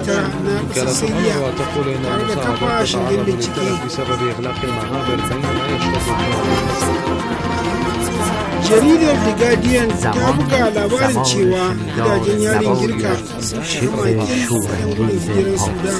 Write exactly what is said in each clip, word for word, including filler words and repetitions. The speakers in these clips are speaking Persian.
tara na ƙasar Siriya tare da kafa shingen bincike. Jaridar The Guardian ta buga labarin cewa gidajen yarin Girka sun shiga makin yan gudun hijirar Sudan.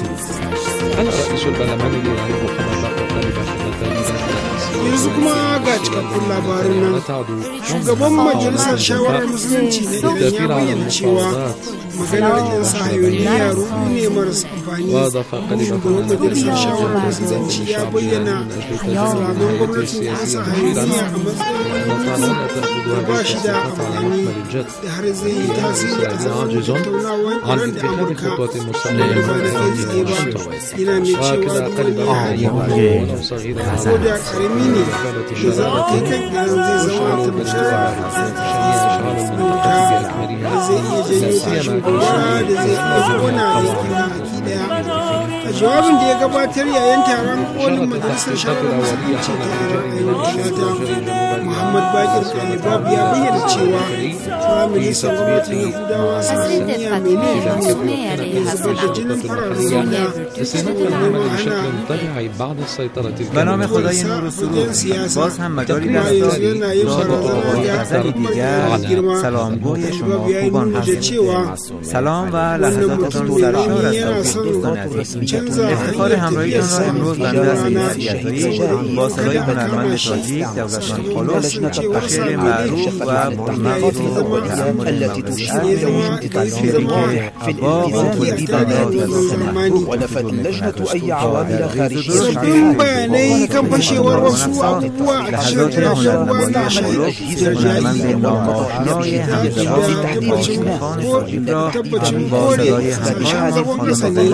Yanzu kuma ga cikakkun labarin nan. Shugaban majalisar shawarar musulunci na Iran ya bayyana cewa maganar yan sahayoniya ruɗu ne marasa amfani. Shugaban majalisar shawarar musulunci ya bayyana kalaman gwamnatin yan sahayoniya a matsayin da ba shi da amfani da har zai yi tasiri a zaman tattaunawar Iran da Amurka da ba da kai tsaye ba. Yana mai cewa duk wani ko da karami ne da za a kai kan Iran zai zama tabbatar da zai iya janyo tashin gobara da zai iya kona yankin baki daya. A jawabin da ya gabatar yayin taron kolin majalisar shawarar musulunci ta Iran a yau Talata, Muhammad Bakir Kalibab ya bayyana cewa Firaministan gwamnatin Yahudawa Sahiyoniya mai laifin ne ya zubar da jinin fararen hula saboda neman hana به نام خدای نور و سرور. باز هم مجالی در افتاری با غزلی دیگر سلامگوی شما خوبان هستیم. سلام و لحظاتتان سرشار از توفیق دوستان عزیز. افتخار همراهیتان را امروز بنده از سیدی با صدای هنرمند تاجیک دولتمند خلوص بخیر معروف و مقاطع الاولى التي تشير إلى وجود تأثير واضح في الالتزام بالبيانات ولفت اللجنة أي عوامل خارجية bayanai kan fashewar wasu abubuwa a cikin rayuwa da ajiye jari da tabbacin kore ƙarshen zagon ƙasa ne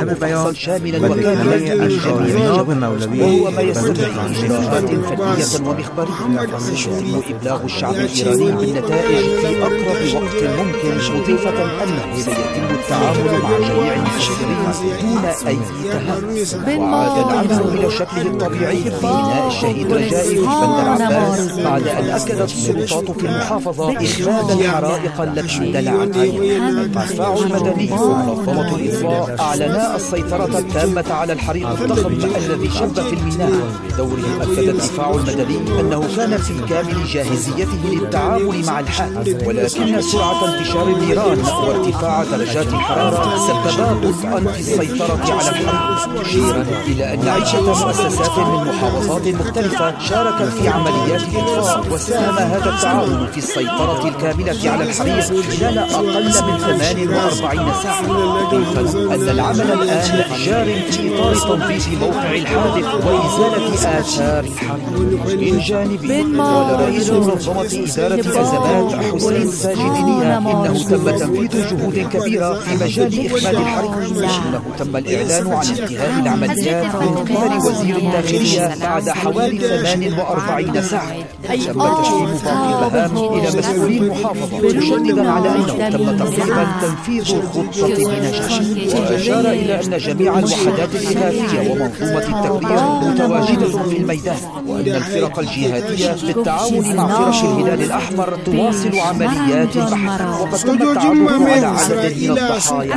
وهو ما يسد إجراءات فنية ومخبرية يتم إبلاغ الشعب الإيراني بالنتائج في أقرب وقت ممكن مضيفة أنه سيتم التعامل مع جميع المشاهدين دون أي تهرب وعاد العمل إلى شكله الطبيعي في بناء الشهيد رجائي في بندر عباس بعد أن أكدت السلطات في المحافظة إخماد الحرائق التي اندلعت عليها. الدفاع المدني ومنظمة الإطفاء أعلنا السيطرة التامة على الحريق الضخم الذي شب في الميناء. بدوره أكد الدفاع المدني أنه كان في كامل جاهزيته للتعامل مع الحادث، ولكن سرعة انتشار النيران وارتفاع درجات الحرارة سببا بطئا في السيطرة على الحريق، مشيرا إلى أن عدة مؤسسات من محافظات مختلفة شاركت في عمليات الإطفاء، وساهم هذا التعاون في السيطرة الكاملة على الحريق خلال أقل من ثمان وأربعين ساعة. ضيفا أن العمل الآن جار في إطار تنظيف موقع الحادث وإزالة آثار الحريق. من جانبه قال رئيس منظمة إدارة الأزمات حسين ساجدينية إنه تم تنفيذ جهود كبيرة في مجال إخماد الحريق، إنه تم الإعلان عن انتهاء العمليات من قبل وزير الداخلية بعد حوالي ثمان وأربعين ساعة. تم تسليم باقي المهام إلى مسؤولي المحافظة مشددا على أنه تم تقريبا تنفيذ الخطة بنجاح، وأشار إلى أن جميع الوحدات الإغاثية ومنظومة التكبير متواجدة في الميدان، وأن الفرق الجهادية بالتعاون مع فرق الهلال الأحمر تواصل عمليات البحث، وقد تم التعرف على عدد من الضحايا.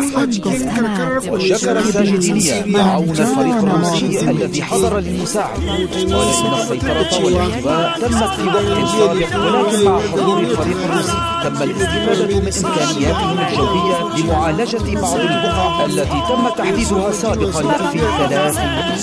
وشكر الساجدينية تعاون الفريق الروسي الذي حضر للمساعدة، قال إن السيطرة والاحتواء تمت في وقت سابق، ولكن مع حضور الفريق الروسي تم الاستفادة من إمكانياتهم الجوية لمعالجة بعض البقع التي تم تحديدها سابقا في ثلاث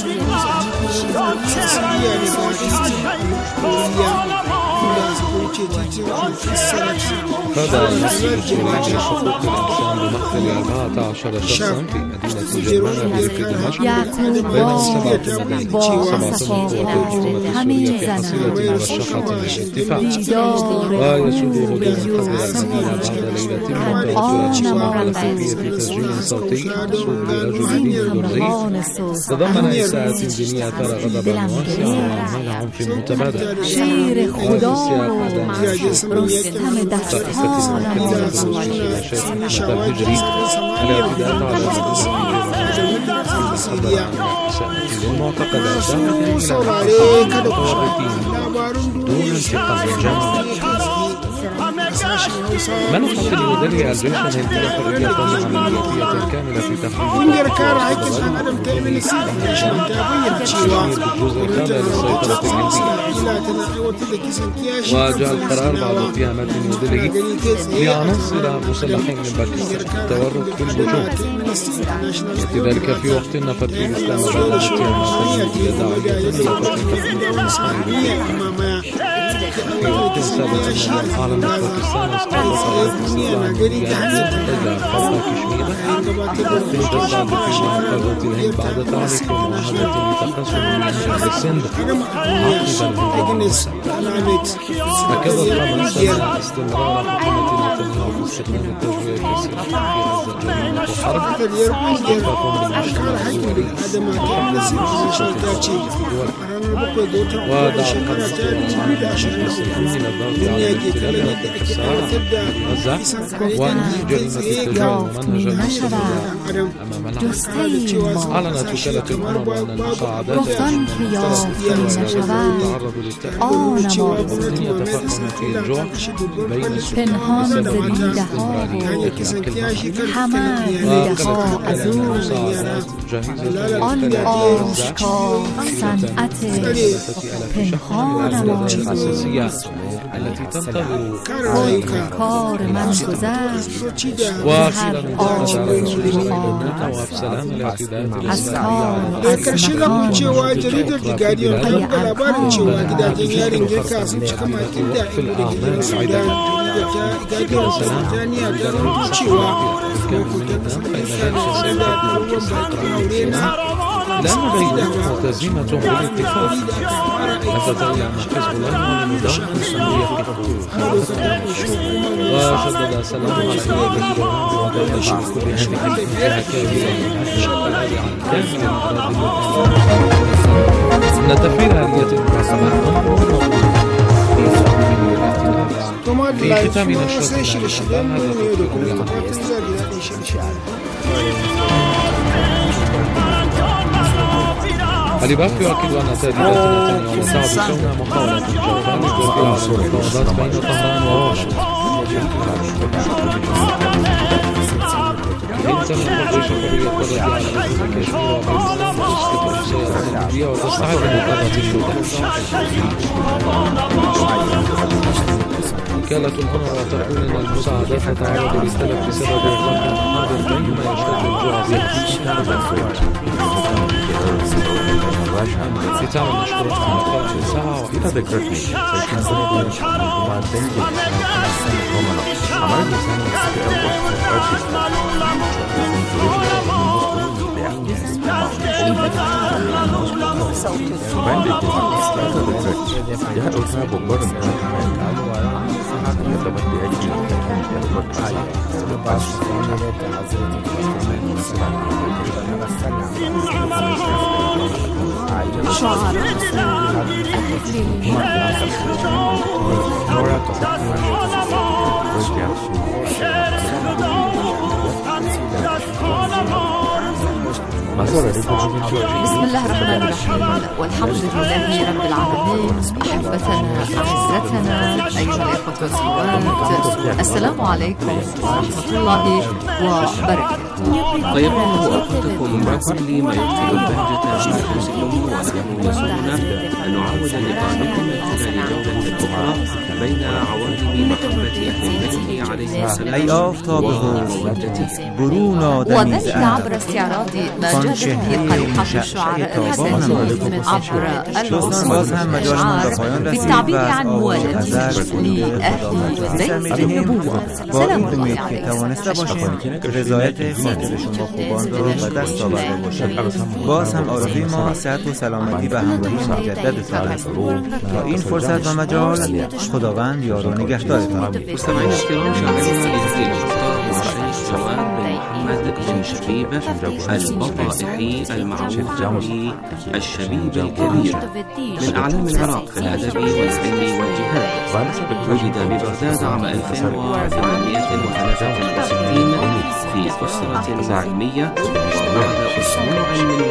هذا المسجد لأجل حقوق الإنسان بمقتل أربعة عشر شخصا في مدينة جرمانة في دمشق بينهم سبعة مدنيين سبعة من قوات الحكومة السورية في حصيلة مرشحة للاتفاق. ويسود هجوم قبل المدينة بعد ليلة متوترة صباح على خلفية تسجيل صوتي منسوب لرجل ديني درزي تضمن إساءات دينية أثار غضبا واسعا وأعمال عنف متبادل. رستم دستان الهجري الاعتداء على المعتقدات دون انتقام جمعي. منحت نيودلهي الجيش الهندي حرية عملياتية كاملة في تخفيف kungiyar kare haƙƙin ɗan adam ta M N C Foundation ta bayyana cewa gwamnatin Isra'ila tana aiwatar da kisan kiyashi وجاء القرار بعد اتهامات نيودلهي لعناصر مسلحين من باكستان التورط في الهجوم. يأتي ذلك في وقت نفت فيه الإسلام بعد اتهامات داعية إلى فتح تخفيف المصائب. في وقت سابق أعلنت باكستان إسقاط قرارات استخدام الجهاز المرتجع فوق كشمير تجدد في محافظة الهند بعد تعريف معاهدة لتقسم مناجم السند عقب الهجوم. أكدت حماس أن استمرار حكومة نتنياهو في استخدام التجويع كسلاح في غزة جريمة حرب خلفهم بالمشكلة ودعت حماس المسلمين إلى الضغط على الاحتلال والانتصار على غزة وأن جريمة التجويع الممنهجة المستمرة أمام العالم. أعلنت وكالة الأمم أن المساعدات تعرض للتأكل والمواطنين يتفاقمون في الجوع بين السكان بسبب الاستمرارية الأساسية التي تنتظر کار من گذشت وأخيرا انتقد على رسول الله وأفسلام الاعتداءات الإسرائيلية. daga ƙarshe za mu cewa jaridar The Guardian ta buga labarin cewa gidajen yarin girka sun cika makin da da gidan Sudan. Jaridar Birtaniya ta rubuta cewa hukumomin Isra'ila da ɗaruwan bakin aure na لأن بينهم ملتزمة بالاتفاق لفت إلى أن حزب الله والنظام السوري وشدد سلام على إيران وبدأ بكل هذه الفئة كاملة من تفعيل آلية المحاسبات في ختام نشرتنا الإباف يؤكد أن تهديدات نتنياهو تعد كونها محاولة جوهرية للتوقيع على المفاوضات بين طهران وواشنطن. حين تمنح الجيش حرية التردي على حدود كشمير وأفغانستان وتسقط السيارات الليبية وتستعيد مقرات السودان. وكالة الأونروا تقول أن المساعدات تتعرض للتلف بسبب إغلاق المحاضر بينما يشتد الجوع في تعمل مشروع على الساعة وإلى ذكرتني شعار بسم الله الرحمن الرحيم والحمد لله رب العالمين. أحبتنا أعزتنا أيها الإخوة والأخوات، السلام عليكم ورحمة الله وبركاته. طيب الله أوقاتكم بكل ما يدخل البهجة في نفوسكم ونحن يسرنا أن نعود لقاءكم من خلال جولة أخرى بين عوالم محبة أهل البيت عليه السلام ای آفتاب برون آدمی وذلك عبر استعراض ما جاءت به قريحة الشعراء الحسنيين عبر الأشعار بالتعبير عن موالاتهم لأهل بيت النبوة. سلام الله عليكم. رضایت خاطر شما خوبان را به دست آورده باشید. باز هم آرزوی ما صحت و سلامتی و همراهی مجددتان است. تا این فرصت و مجال خداوند یار و نگهدارتان. مستمعین الكرام، شاعرنا لهذه الحلقة هو الشيخ جواد بن محمد بن شبيب البطائحي المعروف بالشبيب الكبير، من أعلام العراق في الأدب والعلم والجهاد. ولد ببغداد عام ألف وثمانمائة وثلاثة وستين في أسرة علمية، وبعد أسبوع من ولادته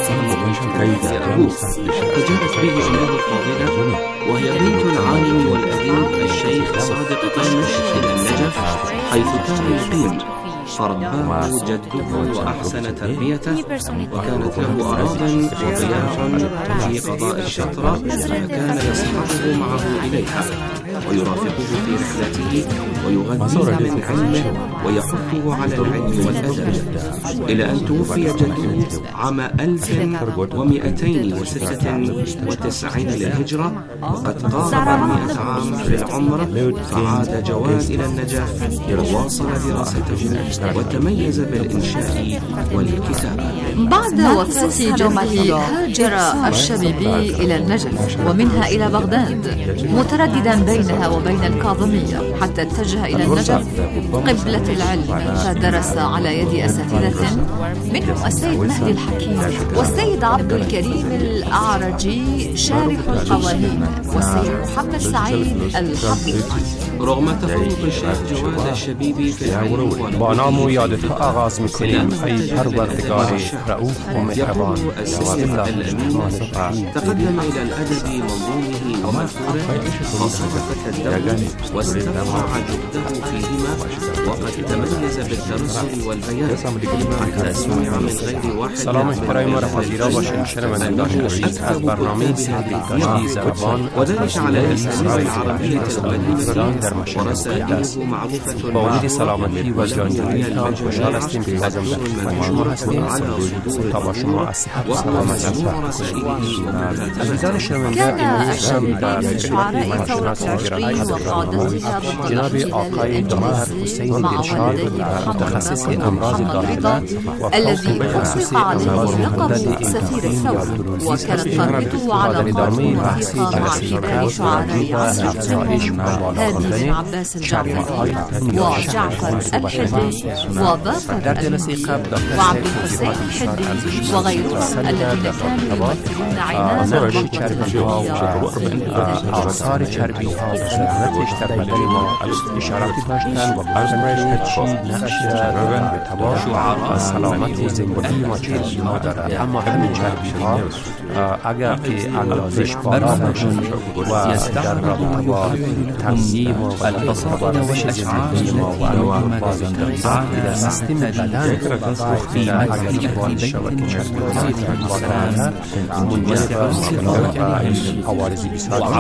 أبوه. فجاءت به أمه الفاضلة وهي بنت العالم والأديب الشيخ صادق طيمش إلى النجف حيث كان يقيم، فرباه جده وأحسن تربيته، وكانت له أراض وضياع في قضاء الشطرة، فكان يصحبه معه إليها ويرافقه في رحلته ويغذيه من علمه ويحثه على العلم والأدب، إلى أن توفي جده عام ألف ومئتين وستة وتسعين للهجرة وقد قارب مئة عام في العمر. فعاد جواد إلى النجف وواصل دراسته وتميز بالإنشاء والكتابة. بعد وفاة جده هاجر الشبيبي إلى النجف ومنها إلى بغداد مترددا بينها وبين الكاظمية، حتى اتجه إلى النجف قبلة العلم، فدرس على يد أساتذة منهم السيد مهدي الحكيم والسيد عبد الكريم الأعرجي شارح القوانين والسيد محمد سعيد الخطيب. رغم تفوق الشيخ جواد الشبيبي في العلم با نام و یادت آغاز میکنیم ای پروردگار رؤوف و مهربان. تقدم إلى الأدب منظومه ومنثوره وصرف الدولة واسترفع جهده فيهما، وقد تميز بالترسل والبيان حتى سمع من غير واحد. سلام احترام و رفاقیرا باشید شنوندگان عزیز از برنامه سیدی زبان، وذلك على الأساليب العربية القديمة در مشرق است. با امید سلامتی و جانجوییتان خوشحال هستیم که بازم در خدمت شما هستیم تا با شما از صحت و سلامت صحبت کنیم. عزیزان شنونده، امروز هم در خدمت مهمانشناس گرامی جناب آقای دکتر حسین دلشاد، متخصص امراض داخله الذي أطلق عليه لقب سفير الثورة، وكانت تربيته على قدر وثيقة مع كبار شعراء عصره هادي عباس الجعفري وجعفر الحدي وباقر الحدي وعبد الحسين الحدي وغيرهم الذين كانوا يمثلون عناصر آثار چربی ها و ضرورتش در بدن ما اشاراتی داشتن و بازمش چی نقش به تباش و سلامت زندگی ما چربی ها دارد. اما همین چربی ها اگر که اندازش بالا باشد و در رابطه با تنظیم و روش زندگی ما و بازاندازی در سیستم بدن اگر که باید شود که چربی ها زیاد منجر به مشکلات و عوارض بسیار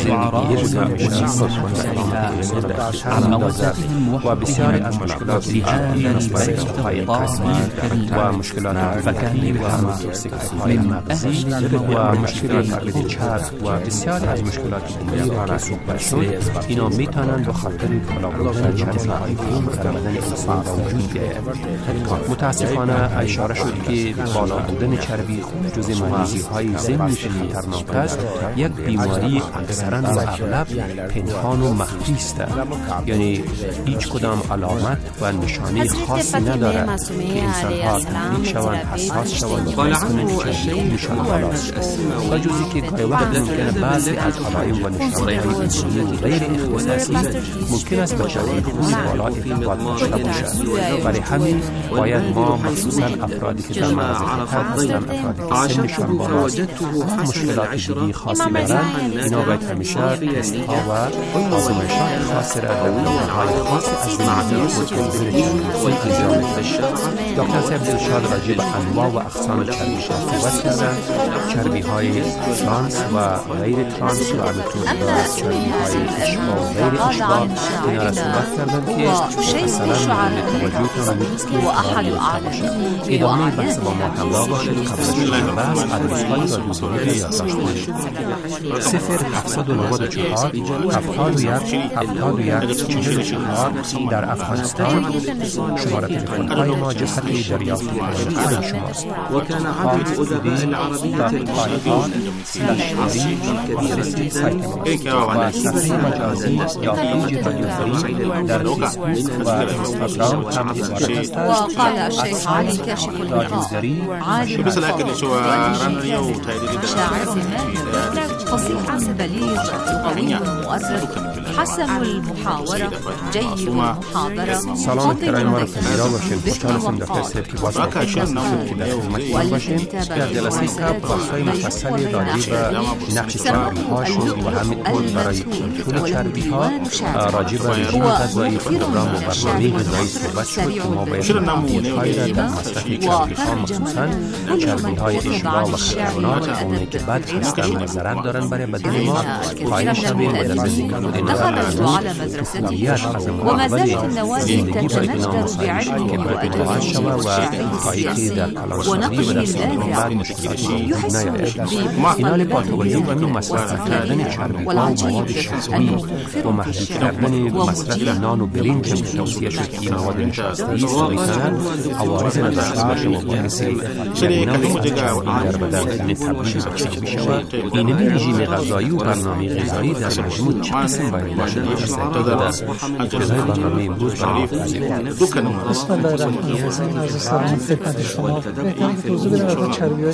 و بسیاری از مشکلات جدی مثل های قلبی و مشکلات فکری و توکسیک‌های مغزی و مشکلات چرب و بسیاری از مشکلات دیگر را صحبت شد. اینا میتونن به خاطر بالا بودن چربی‌های خوب در بدن انسان وجود بیاید. متاسفانه اشاره شد که بالا بودن چربی جز مریضی‌های ضمنی که خطرناک است، یک بیماری اکثراً و اغلب پنهان و مخفی است، یعنی هیچ کدام علامت و نشانه خاصی ندارد که انسان‌ها تحریک شوند، حساس شوند و بکنند که نشان بالاست. و جزی که گاهی وقت ممکنه بعضی از علائم و نشانه‌های انسانی غیر اختصاصی ممکن است به شدت خون بالا ارتباط داشته باشد. برای همین باید ما مخصوصاً افرادی که در معرض خطر هستند، افرادی که سنشان بالاست و مشکلات جدی خاصی دارند، اینا باید همیشه تست‌ها و آزمایشات خاصی را در نمونه‌های خاصی از زندگی و انجام دهند. دکتر صاحب دلشاد راجع به انواع و اقسام چربی‌ها صحبت کردند. چربی‌های ترانس و غیر ترانس و البته چربی‌های اشباع و غیر اشباع اینا را صحبت کردند که مثلا توجهتان وأحد أعلامه ادامه بحث با ما همراه باشید. قبل از شروع بحث ادرس‌های رادیویی یادداشت کنید. صفر هفتصد و نود و چهار هفتاد و یک هفتاد و یک چهل و چهار در افغانستان شماره تلفن‌های ما جهت دریافت پیام شماست. وكان عدد أدباء العربية المشهورين سلاش عظیم كبيرة جدا وعلى صفحة مجازية است یا پیج رادیو فرید در فیسبوک و اینستاگرام هم عبارت است. وقال الشيخ علي كاشف الغطاء عالم شاعر ماهر فصيح بليغ لغوي مؤرخ حسن المحاورة جيد المحاضرة سلام کریم و رفیقا باشیم. خوشحال هستم در سبکی باز سبکی در خدمتتون باشیم. در جلسه قبل بحث‌های مفصلی راجع به نقش چربی‌هاشون و همینطور برای کنترل چربی‌ها راجع به رژیم غذایی، پروگرام و برنامه غذایی صحبت شد که ما باید تغییرهایی را در مصرف چربی‌ها مخصوصاً چربی‌های اشباع و خلبانات و اونایی که بد هستن و ضرر دارن برای بدن ما قائل شویم و در زندگی دخلت على مدرسته وما زالت النوادي تتمجد بعلمه وأدبه الشعري ونقله اللاذع يحس اینال با تولید و مصرف کردن چربی‌ها و مواد شفاهی و محدود کردن مصرف نان و برنج که توصیه شد که این مواد نشاسته می‌کنند عوارض نداشته باشه و باعث جریان در بدن تبدیل به چربی می‌شود. این رژیم غذایی و برنامه غذایی در مجموع چه قسم باید باشه در ابتدای برنامه امروز برای بسم الله الرحمن الرحیم. عرض سلام خدمت شما. بهترین که توضیح بدم از چربی‌های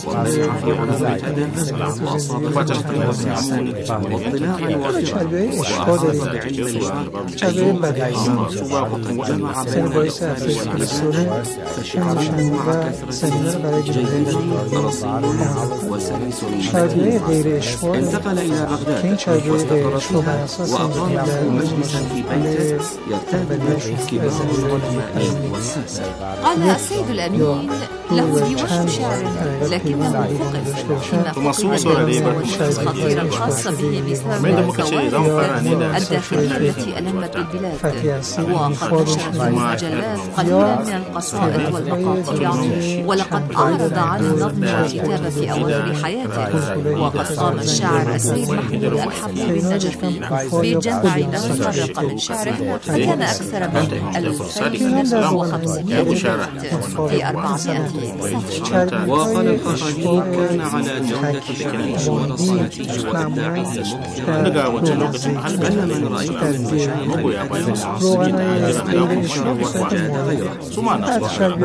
چربی‌های اشباع داریم، چربی‌های بدنی سن باعث افزایش کلسترول میشن و زمینه رو برای چربی‌های غیر اشباع که این چربی‌های غیر اشباع بر اساس قال السيد الأمين له ديوان شعر لكنه وقف مخصوص الخطيرة الخاصة به بسبب الثورات الداخلية التي ألمت بالبلاد وقد نشر في المجلات قليلا من القصائد والمقاطع ولقد أعرض عن نظم الكتابة في أواخر حياته وقد قام الشاعر السيد محمود الحمودي بالنجفي بجمع متفرقة من شعره فكان أكثر من ألفين وخمسمائة بيت في أربعمائة صفحة. وقال الخطابي كان على جودة فكره ورصانته وإبداعه المبدع أن من رأى المشاهد وجاد غيره أكثر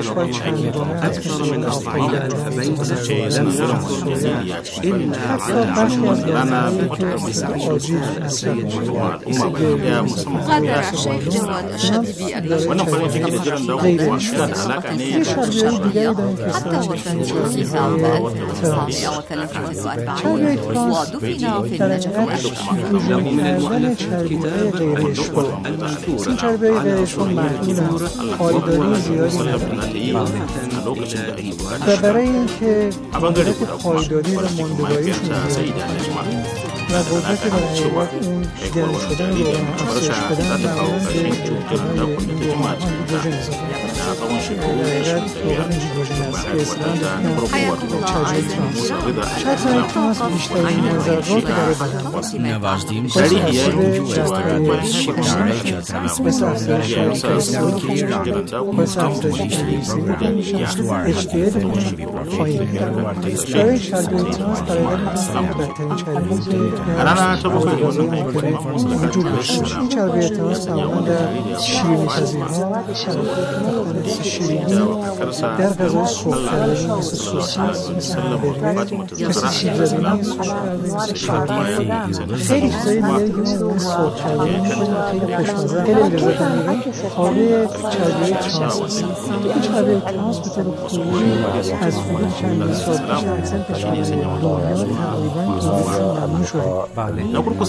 من أربعين ألف بيت ولم يذكر إلا على غادر الشيخ جواد الشبيبي حتى وفاته في عام ألف وتسعمائة وثلاثة وأربعين ودفن في النجف له من المؤلف كتاب النخبة المنثورة على أصول التمور پایداری زیادی و برای اینکه قدرت پایداری و ماندگاریشون و قدرت در حقیقت اون گرم شدن رو افزایش بدن معمولا به روغن هیدروژن اضافه در حقیقت روغن هیدروژن است که اصطلاحاً به چربی ترانس. چربی ترانس بیشترین ضررات در بدن مثل افزایش کلسترول، مثل افزایش گلیسیمی میشن، اچ دی ال پایین میره. برای چربی ترانس در حقیقت بدترین چربی وجود داشته. این چربی ترانس معمولا در شیرینی‌پذیرها مثل شیرینی در غذای سرخ‌کردنی مثل سوسیس، مثل همبرگر، مثل سیب‌زمینی مثل شاورما، خیلی چیزای دیگری که ما سرخ‌کردنی می‌کنیم و خیلی خوشمزه خیلی لذت می‌بریم حاوی چربی ترانس است. این چربی ترانس به طور کلی از حدود چند سال پیش در اکثر کشورهای دنیا تقریباً تولیدشون ممنوع شده. بله.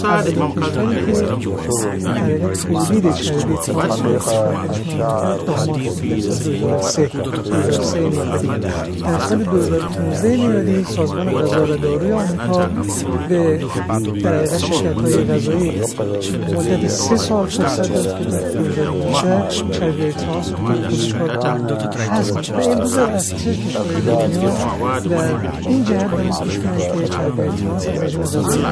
تولید چربی ترانس در سال دو هزار و پانزده میلادی سازمان غذا و داروی آمریکا به در حقیقت شرکت‌های غذایی مدت سه سال فرصت داد که در اینجا چربی ترانس رو حذف کنند. به امروز در اکثر کشورهای دنیا در این جهت باید کوشش کنند که چربی ترانس از رژیم غذایی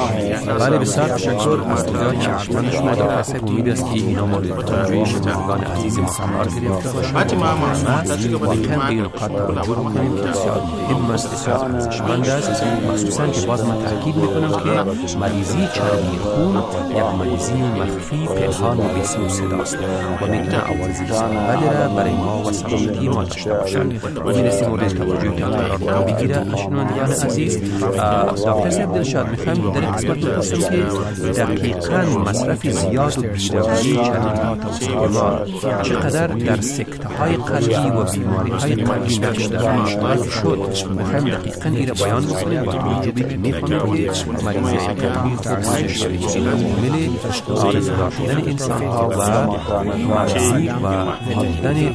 بله بسیار تشکر از دیدار که حتما شما در پس امید است که اینا مورد توجه شنوندگان عزیز ما قرار گرفته و شما و کم به نقاط توجه کنیم که بسیار مهم است، بسیار ارزشمند است، مخصوصا که باز من تاکید میکنم که مریضی چربی خون یک مریضی مخفی پنهان و بسیار صداست و میتونه عوارض بدی را برای ما و سلامتی ما داشته باشد. میرسیم مورد توجهتان قرار بگیره. شنوندگان عزیز، دکتر صاحب دلشاد میخوایم در قسمت بپرسم که دقیقاً مصرف زیاد و بی‌روایی چربی‌ها توسط ما چقدر در سکته‌های قلبی و بیماری‌های قلبی نقش دارد شد. میخوایم دقیقاً این را بیان بکنیم با توجه به می‌فهمیم که مریضی قلبی خودش عامل آرزو داشتن انسان‌ها و مریضی و دیدن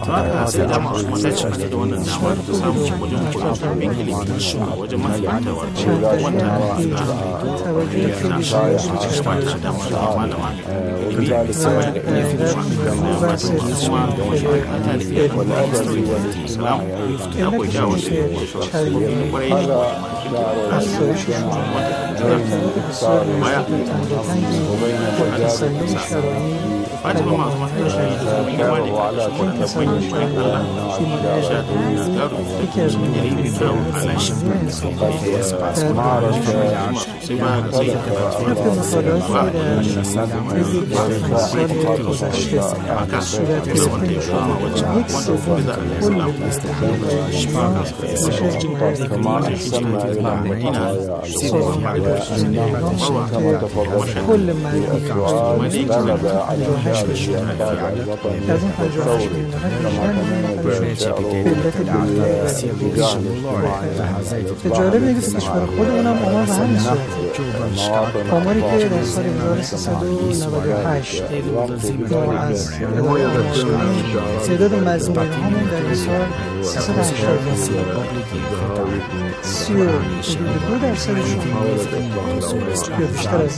كل ما تجارب نیست کشور خودمون هم آمار به همین صورت. آماری که در سال هزار و سیصد و نود و هشت از تعداد مظلومین همون در این سال سیصد و هشتاد سی و دو درصدشون یا بیشتر از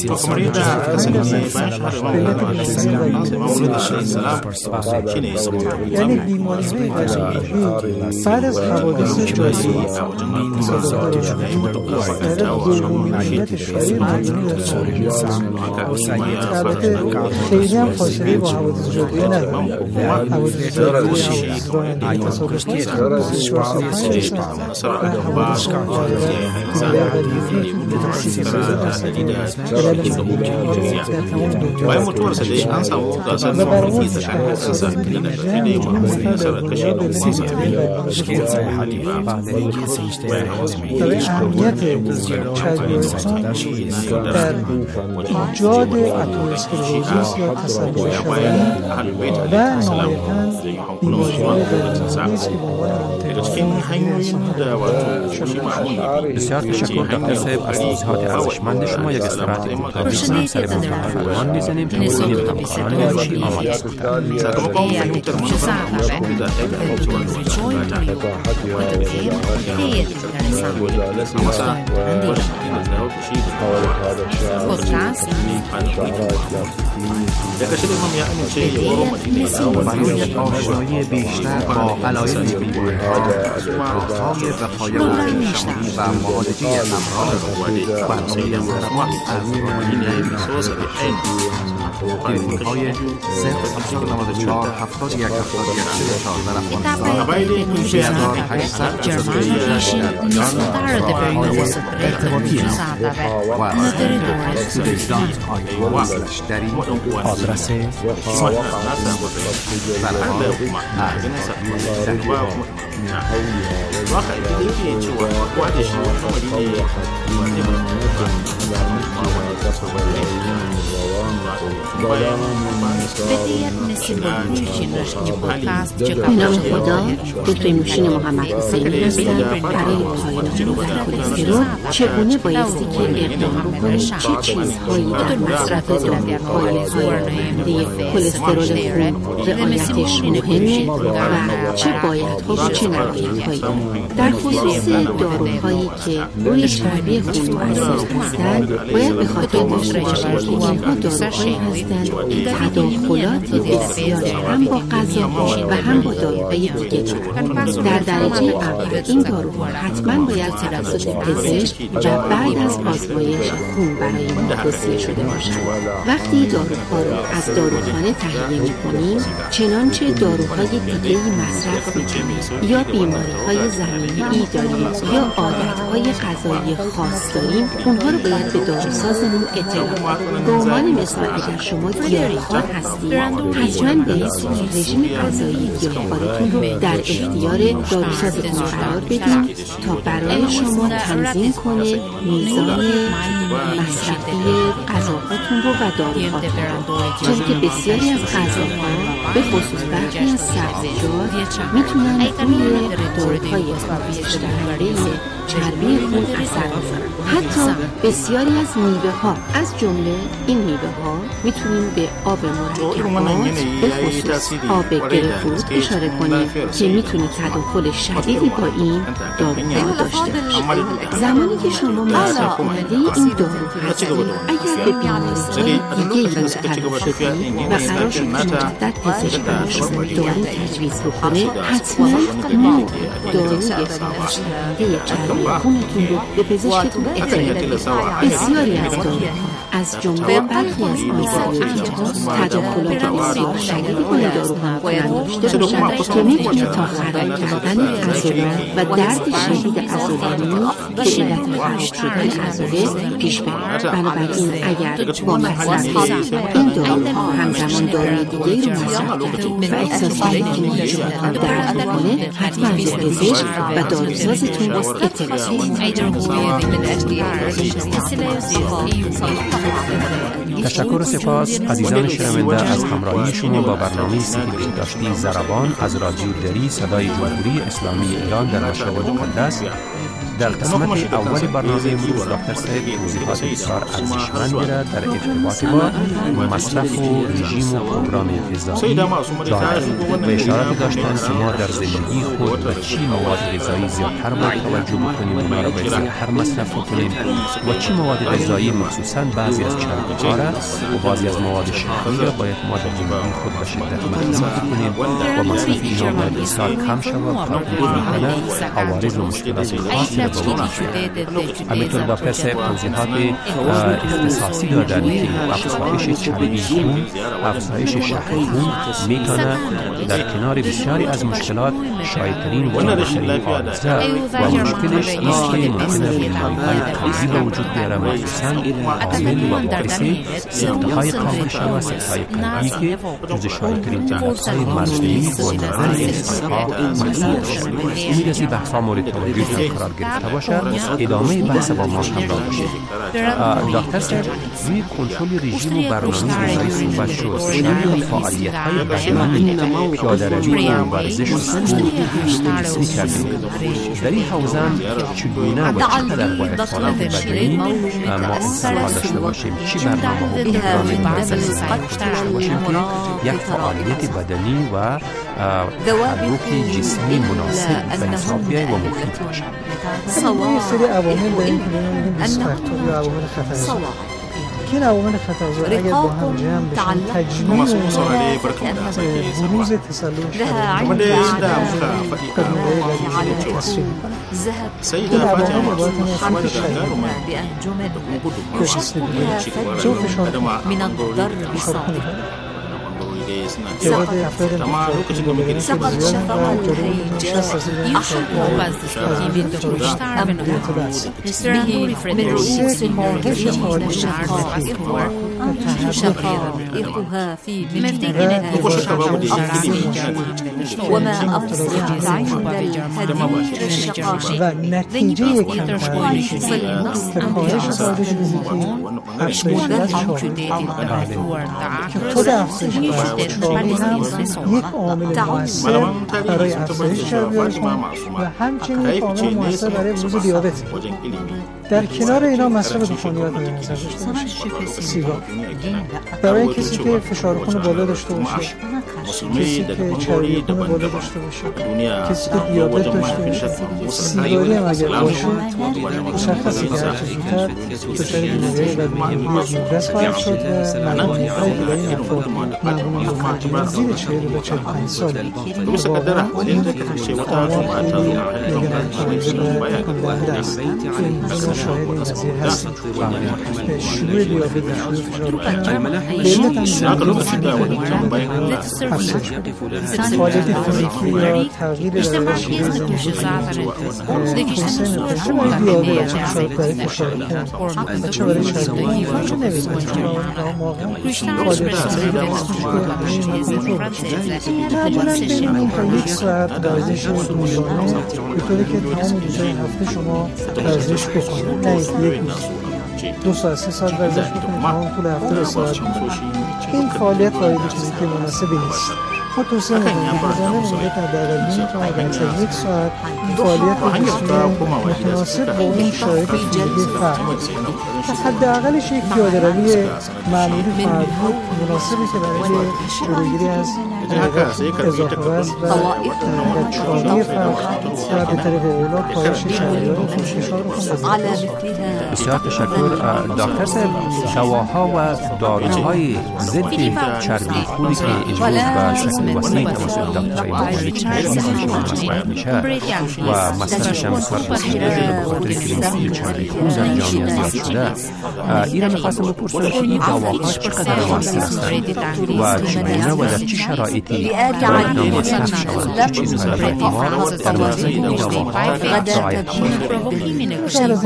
این یعنی بیماری بعد از حوادث جایی دومیت شایی البته خیلی هم فاصله با حوادث جایی ندارم. حوادث جایی رانندگی تصادفی bayan mutuwarsa dai an samu gasar mafarki tsakanin sassa da kai da mahammadu ya sarar kashe da uwansa da cikin tsaye hali ba bayan اهمیت چربی‌ها در ایجاد اتروسکلروزیس یا تصلب شرايين و نهایتاً بیماری‌های قلبی که بسیار تشکر دکتر صاحب از توضیحات ارزشمند شما. یک استراحت کوتاه بزنیم، سر موضوع فرمان میزنیم تا ببینیم تا پایان چی آماده است. sakamakon fahimtar manufar masu da ɗaya cewa da wata bukata a masa da shi da kashe da imam ya amince ya waro madina ya dawo برای آشنایی بیشتر با علایل بیماری‌ها، راه‌های وقایع شمالی و معالجه امراض برنامه مستقیم از کلینیک‌های صفر هشتصد و نود و چهار هفتاد و یک هفتاد و یک چهارده آدرس به نام خدا، دکتر نوشین محمد حسینی هستم. برای پایان کلسترول چگونه بایستی که اقدام بکنیم؟ چه چیزهایی در مصرف دارو پایه‌های کلسترول خون رعایتش مهمه و چه بایدها و چه نبایدهایی؟ در خصوص داروهایی که روی چربی خون مؤثر هستند، باید به خاطر داشته باشیم که اینها داروهایی هستند گرفتن تداخلات بسیاری هم با غذاها و هم با داروهای دیگه دارند. در درجه اول این داروها حتما باید توسط پزشک و بعد از آزمایش خون برای ما توصیه شده باشند. وقتی داروها را از داروخانه تهیه می‌کنیم، چنانچه داروهای دیگه‌ای مصرف می‌کنیم یا بیماری‌های زمینی داریم یا عادت‌های غذایی خاص داریم، اونها رو باید به داروسازمون اطلاع بدیم. به عنوان مثال اگر شما گیاهخوار هستید، حتما بایستی رژیم غذایی گیاهخواریتون رو در اختیار داروسازتون قرار بدیم تا برای شما تنظیم کنه میزان مصرفی غذاهاتون رو و داروهاتون رو. چون که بسیاری از غذاها به خصوص برخی از سبزیجات میتونن روی داروهای کاهش دهنده چربی خون اثر بذارن. حتی بسیاری از میوه ها از جمله این میوه ها میتونیم به آب مرکبات به خصوص آب گرفروت اشاره کنیم که میتونه تداخل شدیدی با این داروها داشته باشه. زمانی که شما مصرف کننده این دارو هستید، اگر به بیماری دیگه مبتلا شدید و قرار شد مجدد پزشک برای شما دارو تجویز بکنه، حتما نوع داروی کاهش دهنده چربی خونتون رو به پزشکتون اطلاع بدید. بسیاری از داروها از جمله برخی از آنتیبیوتیک‌ها تداخلات بسیار شدیدی با این داروها داشته باشند که میتونه تا خراب کردن عضله و درد شدید عضلانی که علت خراب شدن عضله پیش بره. بنابراین اگر با مصرف این داروها همزمان داروی دیگه‌ای رو مصرف کردید و احساس کردید که ماهیچه‌ها درد می‌کنه، حتما به پزشک و داروسازتون اطلاع تشکر و سپاس عزیزان شنونده از همراهی شما با برنامه سیدی بهداشتی ضربان از رادیو دری صدای جمهوری اسلامی ایران در مشهد مقدس. در قسمت اول برنامه امروز دکتر سید توضیحات بسیار ارزشمندی را در ارتباط با مصرف و رژیم و پروگرام غذایی دادند و اشارات داشتند که ما در زندگی خود به چی مواد غذایی زیادتر باید توجه بکنیم، اونا را باید زیادتر مصرف کنیم و چی مواد غذایی مخصوصا بعضی از چربی‌ها را و بعضی از مواد شکری را باید ما در زندگی خود به شدت مختصر کنیم و مصرف اینا باید بسیار کم شود تا اینکه عوارض و مشکلات خاصی همینطور دکتر صاحب توضیحات اختصاصی دادن که افزایش چربی خون، افزایش شحم خون میتونه در کنار بسیاری از مشکلات شایع‌ترین و مهمترین عارضه و مشکلش نیست که ممکنه بیماری‌های قلبی به وجود بیاره، مخصوصاً عامل و باعث سکته‌های قلبی و سکته‌های قلبی که جز شایع‌ترین علت‌های مرزی و نظر انسان‌ها محسوب شده. امیدوارم بحث‌ها مورد توجه قرار گرفته باشه. ادامه بحث با ما همراه باشید. دکتر صاحب روی کنترل رژیم و برنامه غذایی صحبت شد. شامل فعالیت‌های بدنی، پیاده‌روی و ورزش و سپورت جسمی کردیم. در این حوزه چگونه و چقدر باید فعالیت بدنی ما انتقال داشته باشیم؟ چی برنامه و پروگرام مناسبی داشته باشیم که یک فعالیت بدنی و تحرک جسمی مناسب به حساب بیاید و مفید باشد. یه سری عوامل داریم که بنامیم ریسک فاکتور یا عوامل خطرزا. که این عوامل خطرزا اگر با هم جمع بشن تجمیع بروز تسلل شدید قدیمه لدیجه تصریح کنند. این عوامل عبارتن از سمت شدید که جسد دیگه جو فشار فشار کنید تعداد افراد انتخاب کنید بگیرن که زیاد و جلوی متنشست از این و نتیجه کمتری که کاهش سازش ریزیکی افزایش از که خود افزایش چربی هم یک عامل مؤثر برای افزایش چربی خون و همچنین یک عامل مؤثر برای بروز دیابت. در کنار اینا مصرف دخانیات در نظر داشته باشید. سیگار برای کسی که فشار خون بالا داشته باشه کسی که چربی خون بالا داشته باشه، کسی که دیابت داشته باشه، سیگاری هم اگر باشه مشخصه که هرچه زودتر دچار بیماری قلبی زودرس خواهد شد و معمولیت هایی که برای این افراد معمولیت مقدمه زیر چهل و چهل و پنج ساله واقعا این آمار خیلی نگران کننده است که ما شاهد این قضیه هستیم. شروع دیابت و شروع فشار قلب به علت هم افزایش بده. فعالیت فیزیکی یا تغییر در شیوه زندگی توسعه میکنه، چه برای دیابت، چه برای فشار قلب، چه برای چربی خون، چه نمیدونم چه واقعا فعالیت فیزیکی معمولا بینیم تا یک ساعت ورزش روزانه به طوری که تمام روزهای هفته شما ورزش بکنید، نه یک روز دو ساعت سه ساعت ورزش بکنید تمام طول هفته به ساعت بکنید. این فعالیت فعالیت چیزی که مناسبی نیست. ما توصیه می‌کنیم روزانه مدت حداقل نیم تا حداقل یک ساعت فعالیت جسمی متناسب با اون شرایط فیزیکی فرد. حداقلش یک پیاده‌روی معمولی فرد مناسبی که برای جلوگیری از اضافه وزن و چاقی فرد و به طریق اولا کاهش شرایط فشار خون. بسیار تشکر دکتر صاحب. دواها و داروهای ضد چربی خونی که امروز به وسیله توسط دکترای مختلف مصرف میشه و مصرفش هم بسیار گسترده شده به خاطر که این چربی خون در جامعه زیاد شده. این را می‌خواستم بپرسم که این دواها چقدر مؤثر هستند و چگونه و در چه شرایطی باید مصرف شوند، چه چیزهایی باید ما در مورد این دواها رعایت کنیم؟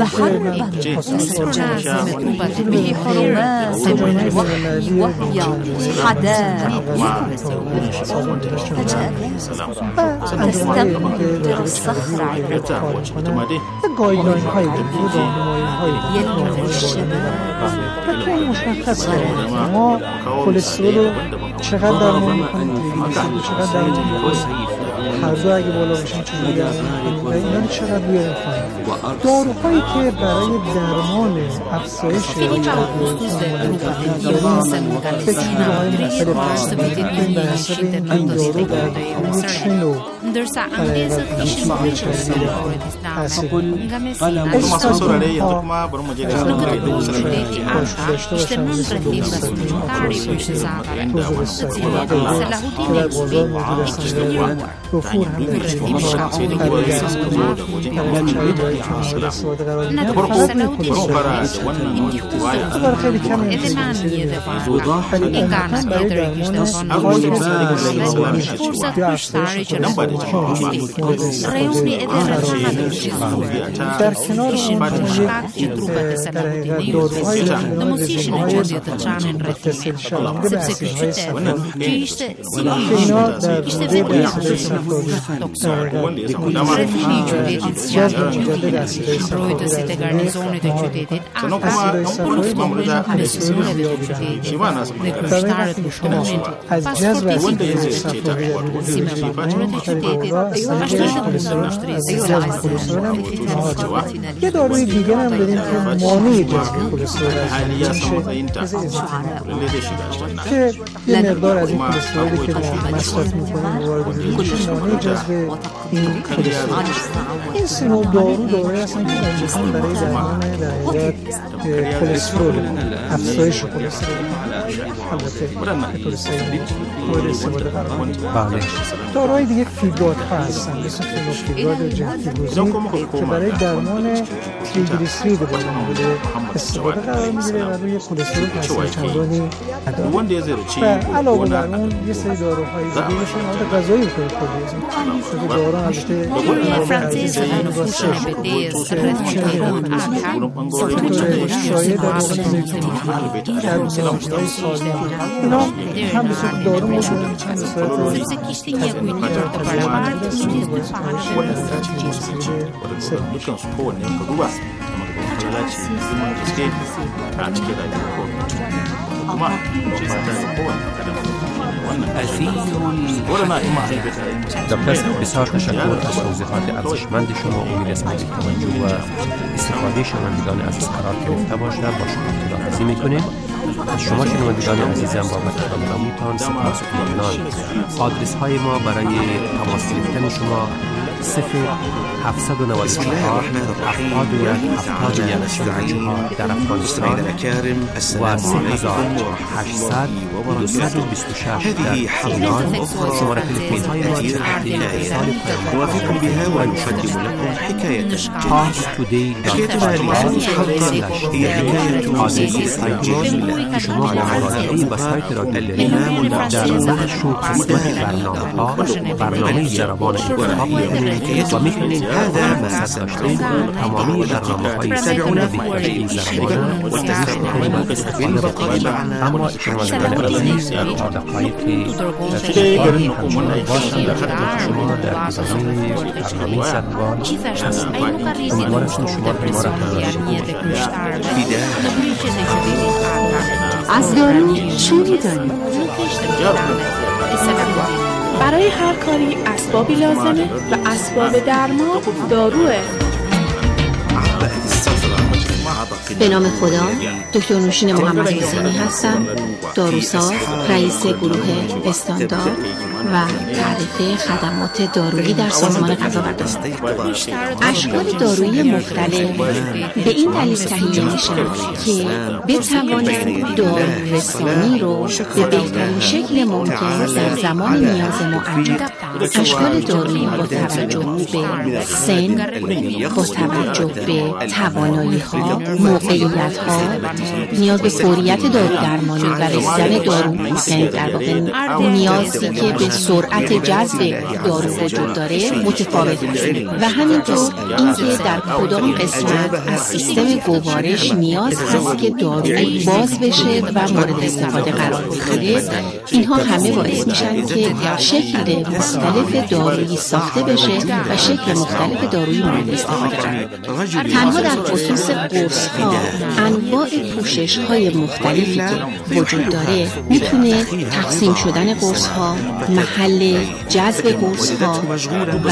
تستمر الصخرة گایدلاین هایی داریم، راهنمایی هایی داریم. این مشخصه ما کلسترول رو چقدر درمان میکنیم، تریگلیسیرید چقدر درمان میکنیم، هر دو اگه بالا باشن چجوری درمان میکنیم و اینا رو چقدر بیاریم پایین. داروهایی که برای درمان افزایش فکرهای مختلف هستند این به حسب این دارو در همون چه نوع گفور هم خیلی کم در کنار اون در حقیقت داروهای رژیم‌های متصل شونده به اسیدهای صفراوی که اینا در دوره به اسیدهای صفراوی جذب مجدد اسیدهای صفراوی در زمینه اسیدهای صفراوی با کلسترول زیادی دارند. برای وقتی شما از جذب اسیدهای صفراوی در زمینه یه داروی دیگه هم داریم که مانع جذب کلسترول که یه مقدار از این کلسترولی که ما مصرف میکنیم وارد وجود میشه مانع جذب این کلسترول. این سه نوع دارو دارویی هستن که عمدتاً برای درمان در حقیقت کلسترول افزایش کلسترول البته به طور صحیح مورد استفاده قرار می‌گیرن. داروهای دیگه فیبرات ها هستن مثل فینوفیبرات و جنفیگوزین که برای درمان تریگلیسیرید بالا مورد استفاده قرار میگیره و روی کلسترول تاثیر چندانی نداره. و علاوه بر اون یه سری داروهای دیگه میشه مواد غذایی که کلیزم که دارو البته شایع در واقع زیتون در نوشته‌های سازمان اینا هم به صورت دارو موجود هم به صورت دکتر بسیار تشکر از توضیحات ارزشمند شما. امید است مورد توجه و استفاده شنوندگان عزیز قرار گرفته باشد. با شما خداحافظی میکنیم. از شما شنوندگان عزیزم بابت همراهیتان سپاسگزارم. آدرس های ما برای تماس گرفتن شما صفر هفتصد و نود و چهار هفتاد و یک هفتاد و یک چهار در افغانستان و سه هزار هشتصد دویست و بیست و شش در ایران. شماره تلفن های ما نوافيكم بها ونقدم لكم حكاية هي حكاية شما با مراجعه به سایت رادیو الامام در شو قسمت برنامه ها برنامه جربان انتخاب میکنید و میکنید هذا ما داشتیم تمامی برنامه های سابقه به زبان و تستمعون استفاده بکنید. اما شنوندگان عزیز در دقایقی تشکیل همچنان باشند در خدمت شما در ادامه برنامه زبان هستم. امیدوار هستم شما ما را از دارو چه می‌دانید؟ برای هر کاری اسبابی لازمه و اسباب درمان داروه. به نام خدا، دکتر نوشین محمد حسینی هستم، داروساز، رئیس گروه استاندارد و تعرفه خدمات دارویی در سازمان غذا و دارو. اشکال دارویی مختلف به این دلیل تهیه میشن که بتوانند دارورسانی رو به بهترین شکل ممکن در زمان نیاز ما انجام دهند. اشکال دارویی با توجه به سن، با توجه به توانایی ها، موقعیت ها، نیاز به فوریت دارو درمانی و رسیدن دارو، یعنی در واقع نیازی که به سرعت جذب دارو وجود داره متفاوت است و همینطور اینکه در کدام قسمت از سیستم گوارش نیاز هست که دارو باز بشه و مورد استفاده قرار بگیره. اینها همه باعث میشن که شکل مختلف دارویی ساخته بشه و شکل مختلف دارویی مورد استفاده قرار بگیره. تنها در خصوص قرص ها انواع پوشش های مختلفی که وجود داره میتونه تقسیم شدن قرص ها، محل جذب قرص ها و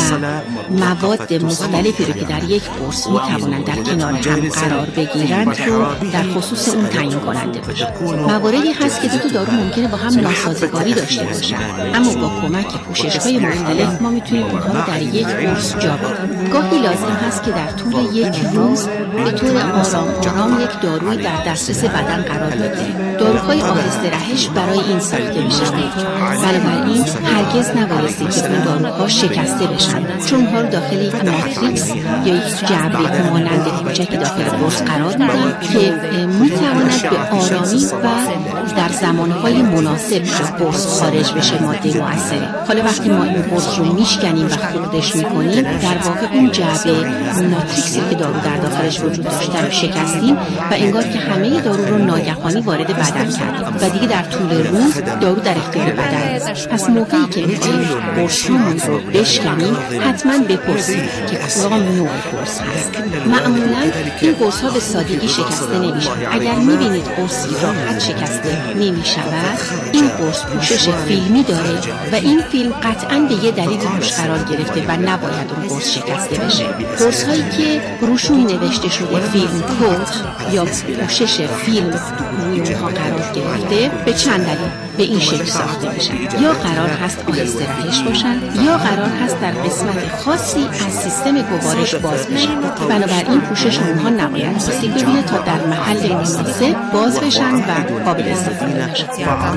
مواد مختلفی رو که در یک قرص میتوانند در کنار هم قرار بگیرند رو در خصوص اون تعیین کننده باشه. مواردی هست که دو تا دارو ممکنه با هم ناسازگاری داشته باشن، اما با کمک پوشش های مختلف ما میتونیم اونها رو در یک قرص جا بدیم. گاهی لازم هست که در طول یک روز به طور آرام آرام یک داروی در دسترس بدن قرار بگیره. داروهای آهسته رهش برای این ساخته میشن. بنابراین هرگز نبایستی که این داروها شکسته بشن، چون اونها رو داخل یک ماتریکس یا یک جعبه مانند کوچکی داخل قرص قرار میدن که میتواند به آرامی و در زمانهای مناسب از قرص خارج بشه ماده مؤثره. حالا وقتی ما این قرص رو میشکنیم و خوردش میکنیم، در واقع اون جعبه ماتریکسی که دارو در داخلش وجود داشته رو شکستیم و انگار که همه دارو رو ناگهانی وارد بدن کردیم و دیگه در طول روز دارو در اختیار بدن. پس موقعی که میخوایم قرص‌هامون رو بشکنیم حتما بپرسیم که کدام نوع قرص هست. معمولا این قرص‌ها به سادگی شکسته نمیشن. اگر میبینید قرصی راحت شکسته نمیشود، این قرص پوشش فیلمی داره و این فیلم قطعاً به یه دلیل روش قرار گرفته و نباید اون قرص شکسته بشه. قرص‌هایی که روشون نوشته شده فیلم کد یا پوشش فیلم روی اونها قرار گرفته به چند دلیل به این شکل ساخته میشن. یا قرار هست آهسته رهش باشن یا قرار هست در قسمت خاصی از سیستم گوارش باز بشن. بنابراین پوشش اونها نباید آسیب ببینه تا در محل مناسب باز بشن و قابل استفاده بشن.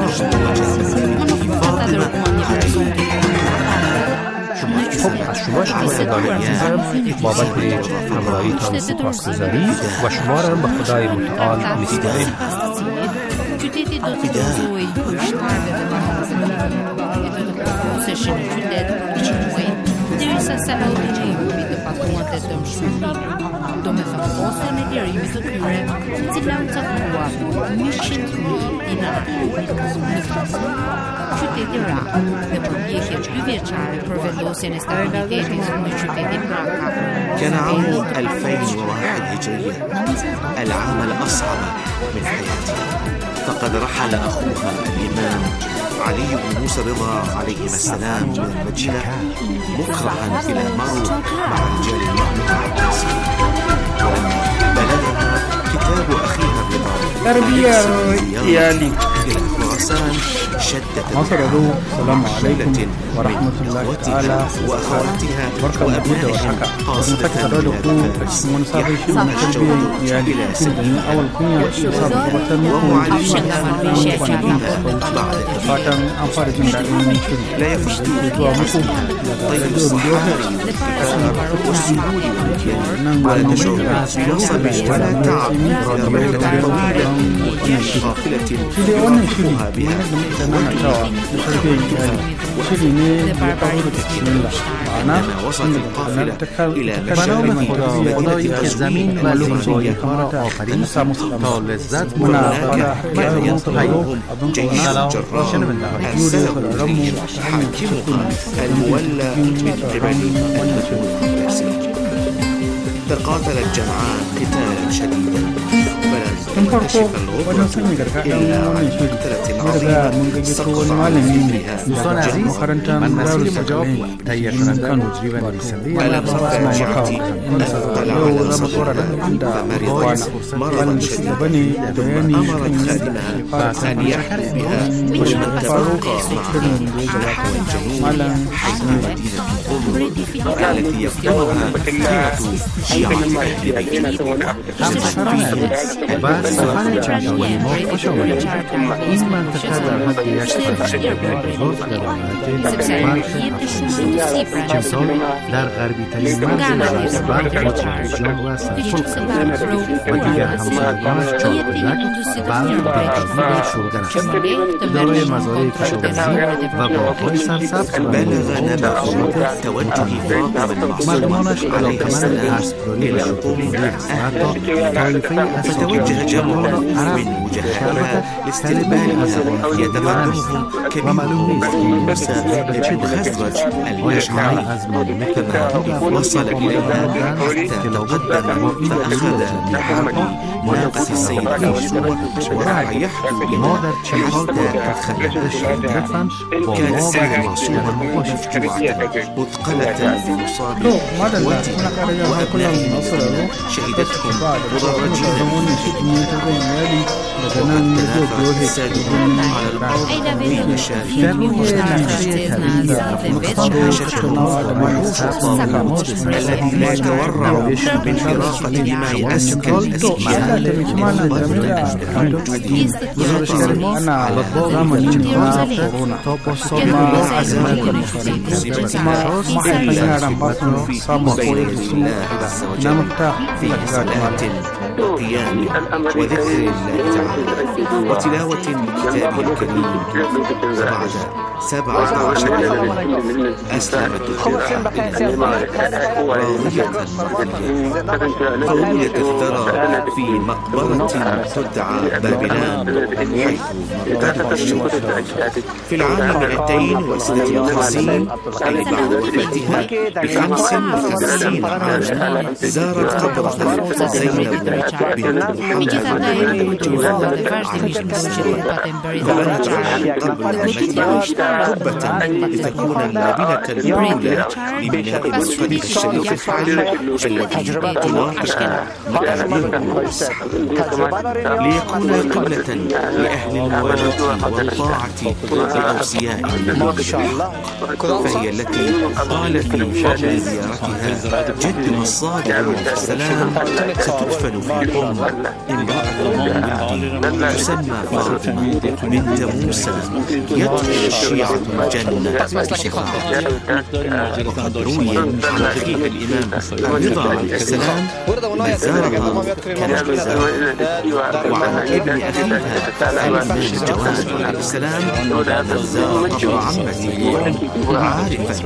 خب از شما شنوندگان عزیزم بابت همراهیتان سپاسگزاریم و شما را هم به خدای متعال می‌سپاریم. De är förfasade med diariemetoder till landsakroa mission innan Ciutadella de proiecte privilegiare per veloce stabilità di città di Praga. كان عام ألفين وواحد هجرية العام الأصعب من حياتي، فقد رحل أخوها الإمام علي بن موسى رضا عليهما السلام من المدينة مكرها إلى مرو مع رجال المملكة العباسية. ولما بلغها كتاب أخيها الرضا tarbiyyar iyali. Masararru, salamu alaikum wa rahmatullahi ta'ala wa barka mu da warhaka. Mun sake saduwa da ku a cikin wani sabon shiri na tarbiyyar iyali. Shin da ni awal kunya da sabu gabatar muku da fatan an fara jin daɗin shiri. Da ke zuwa muku daga radio Riyohe da kasar nan ga nan da shi dai wannan shiri ne da nanatawa da tarbiyyar iyali shiri ne da ya kawo da bismillah ma'ana wanda da ta karshe که زمین و لغزهای ما را آفرین تا لذت ملاقات پیام سلام شنونده المولى من قبل تقاتل الجمعان قتالا شديدا tun farko wajen sanya gargaɗin wannan shiri ya riga mun gayyato wani malami ne da makarantar darul sajalai ta yi kano malam usman makawa wanda yau za mu tsora da inda kwana malam shugaba ne da bayani kan yadda ya fara saniya wacce da faro irin da ya gabata malam التي يفضلها فئة بعد سخن جمعی ما خوش آمدید. این منطقه در حد یک فرسنگ بزرگ در چمسال در غربی ترین مرز برق آذربایجان و سرخ و دیگر همسایگانش چارپنک برق به‌تدریج شروع است. دارای مزارع کشاورزی و باغ‌های سرسبز بلغ نبع توجه مردمانش علاقمند دستکاری و شکوفایی است. فتوجه جمهور من وجهائها لاستقبال يتقدمهم كبير موسى بن خزرج اليشعري وصل إليها حتى تقدم فأخذ بحرب مناقة السيد يشوع وراح يحكو بما حتى كان السيد منصور مفجوعة مثقلة بمصابه وأبناء شهدتهم مضرجين على الأرض بين شافين الذي لا يتورع من إراقة ما يأسكن الأسكان على قيام وذكر الله تعالى وتلاوة الكتاب الكريم. وبعد سبعة عشر يوما أسلمت الفرقة راضية فوليت الثرى في مقبرة تدعى بابلان حيث مرتدى الشهداء في العام مئتين وستة وخمسين أي بعد وفاتها بخمس وخمسين عاما زارت قبرها زينب بنت محمد وبنت قبل المسجد قبة لتكون اللابنة الأولى لبناء المسجد الشريف الفعلي التي تواقع مقادير الناس ليكون قبلة لأهل الموالاة والطاعة لأوصياء فهي التي قال في شأن زيارتها جدنا الصادق عليه السلام ستدفن في الأم امرأة تسمى فاطمة بنت موسى يدخل الشيعة الجنة بشفاعة. وقد روي عن أخيه الإمام الرضا عليه السلام من زارها كان زار، وعن ابن أخيها علي بن الجواد عليه السلام من زار قبر عمته عارفا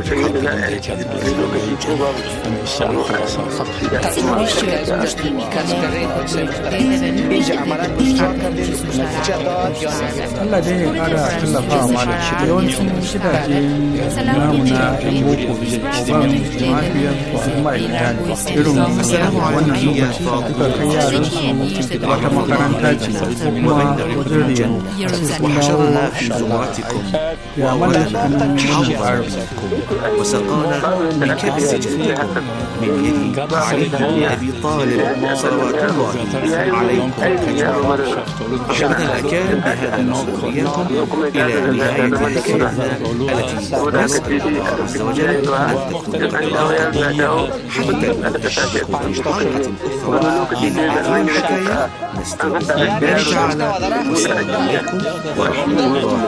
Allah dai ya kara tallafa wa malam shi yawancin gidaje namu na yan boko uban mafiyar wasu ma'aikata ne irin wannan lokaci suka kai yaran su wata makaranta ce kuma wajen reno وحشرنا في زمرتكم وولدنا حوض وسقانا من كبس جهدكم من يد علي بن أبي طالب صلوات عليكم شبه كان بهذا مسؤولياتكم إلى نهاية حكايتنا التي نسأل الله عز وجل أن تكون الأخطاء حتى نشتغل في حلقة أخرى من هذه الحكاية نستمر أن نجعل مسؤولياتكم ورحمة الله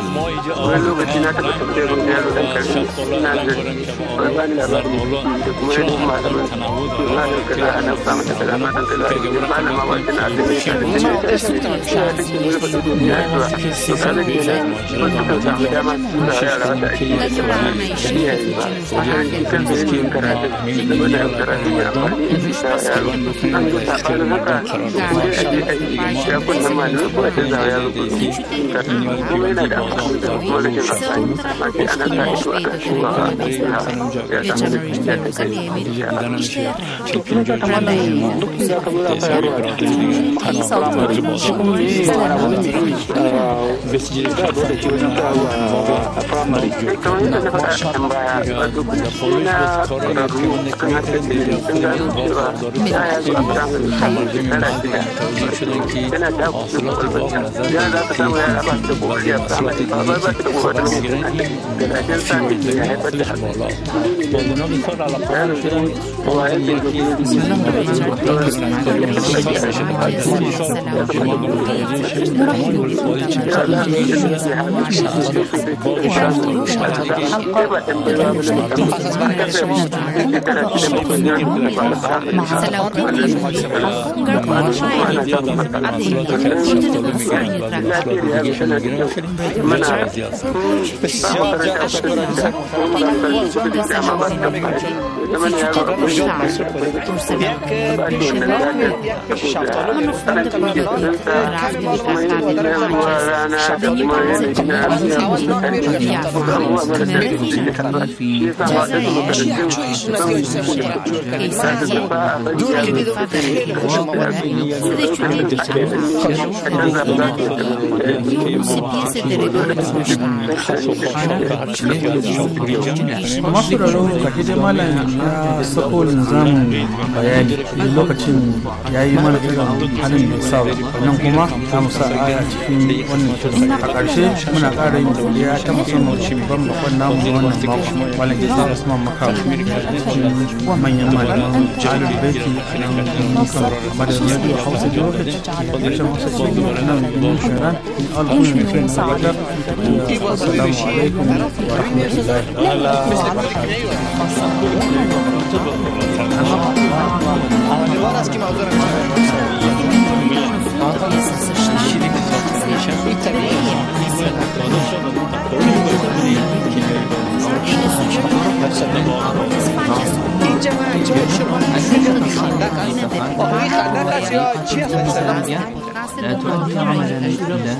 masu raro kake je malam ya sako zamu bayani lokacin ya yi mana irin halin da sa wannan kuma za mu sa aya cikin wannan shirin a ƙarshe muna ƙara yin godiya ta musamman shugaban bakon namu wannan mako malam Isa Usman Makawu cikin manyan malaman Ahlul Baiti nan kan madadin radio Hausa da lokaci da Hausa da nan yin shirin alƙun mutum na wadar assalamu alaikum wa rahmatullahi wa لا تؤدي عملا إلا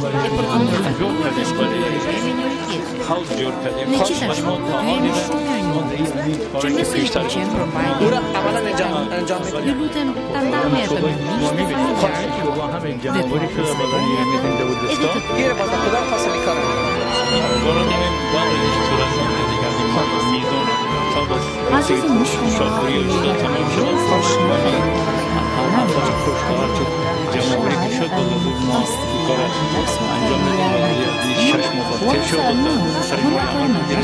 جمهوری شد و ما کارات انجام میدیم شش مفصل شد سرمایه اختیاری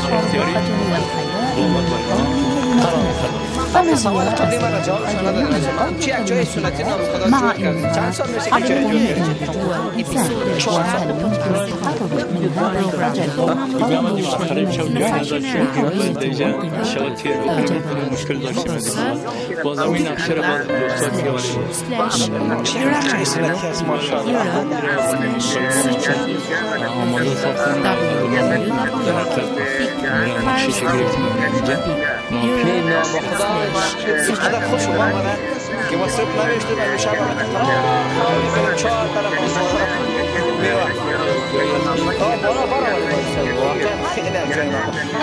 مع هذا خوش وامانه که واسه نوشته و میشه برای چهار طرف میوه تا بالا بالا واقعا خیلی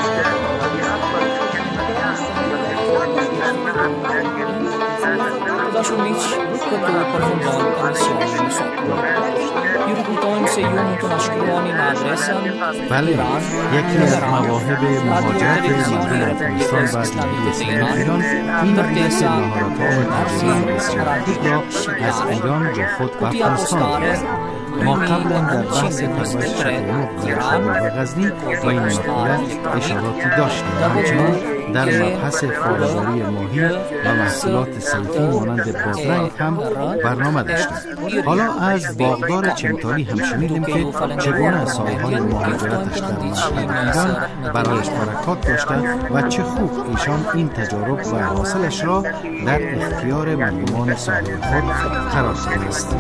عجیبه Lasciumici, quando parlavamo emissione mi sotto. Io ricordo se io non conosco in adresa. بله، یکی از مواهب مهاجرت مردم افغانستان و جمهوری اسلامی ایران این بودند که مهارت‌ها و تجربه بسیار خوب را از ایران با خود به افغانستان آورد. ما قبلا در بحث پرورش شطرنج و غزنی با این مقوله اشاراتی داشتیم. همچنین در مبحث فاره‌داری ماهی و محصولات صیفی مانند بادرنگ هم برنامه داشتیم. حالا از باغدار چمتالی هم شنیدیم که چگونه سالهای مهاجرتش در مشرق ایران برایش برکات داشته و چه خوب ایشان این تجارب و حاصلش را در اختیار مردمان ساحل خود قرار داده است.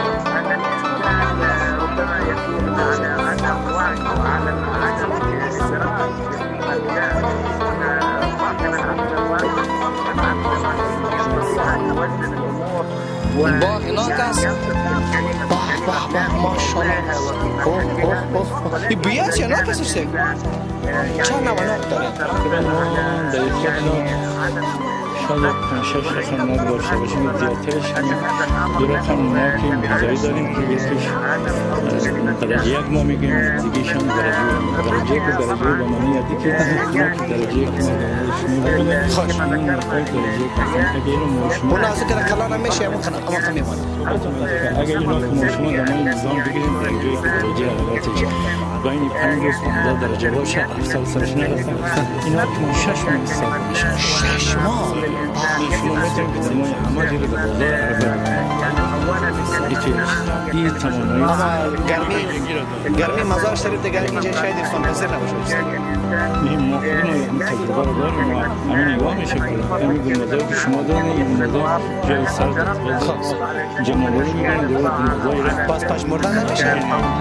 اون باغ هناك است. باه باه باه ماشاءالله. اوه اوه اوه. این بیاس یا نه کسی چند نوانات داره؟ شاید پنج شش رقم ناد باشه باشه که زیادترش دو رقم ما که مقداری داریم که یکیش درجه یک ما میگیم دیگهش هم درجه درجه که درجه با معنی یادی که ما که درجه یک ما داریم خوش درجه اگر ما اون از که کلا نمیشه اما خنا اما خمی مونه اگر اینا که ما شما در این نظام بگیریم درجه یک درجه اولاتش با این پنج روز پانزده درجه باشه افسر سرش نرسن اینا که ما شش ماه استاد میشه شش ماه شما میتونید که زمان همه دیگه در بازار این تمامی اما گرمی گرمی مزار شریف دیگه اینجا شاید ارفان حاضر نباشه این ما خودمون تجربه رو داریم و همین نگاه میشه که همین گنبدایی که شما داریم این گنبدا جای سرد است جمعوری میگن دور گنبدایی باز پاش مردن نمیشه